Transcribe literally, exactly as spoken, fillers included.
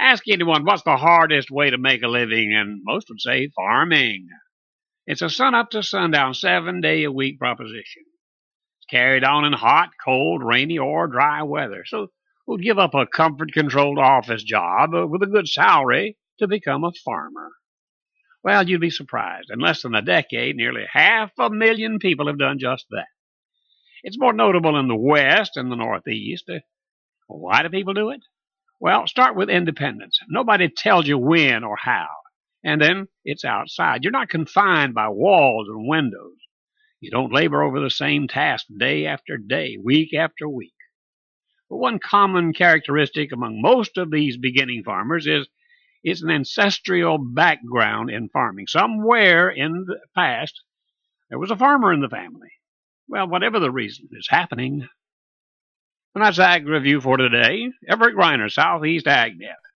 Ask anyone what's the hardest way to make a living, and most would say farming. It's a sun up to sundown, seven day a week proposition. It's carried on in hot, cold, rainy, or dry weather. So who'll give up a comfort controlled office job with a good salary to become a farmer? Well, you'd be surprised. In less than a decade, nearly half a million people have done just that. It's more notable in the West and the Northeast. Why do people do it? Well, start with independence. Nobody tells you when or how. And then it's outside. You're not confined by walls and windows. You don't labor over the same task day after day, week after week. But one common characteristic among most of these beginning farmers is it's an ancestral background in farming. Somewhere in the past, there was a farmer in the family. Well, whatever the reason, it's happening. And that's Ag Review for today. Everett Griner, Southeast Ag Net.